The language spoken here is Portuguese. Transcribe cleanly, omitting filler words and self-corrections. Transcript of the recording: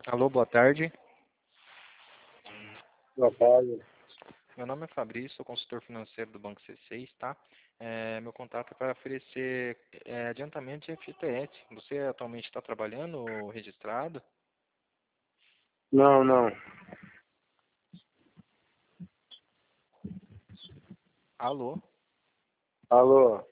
Alô, boa tarde. Boa tarde. Meu nome é Fabrício, sou consultor financeiro do Banco C6, tá? Meu contato é para oferecer adiantamento de FGTS. Você atualmente está trabalhando ou registrado? Não, não. Alô? Alô?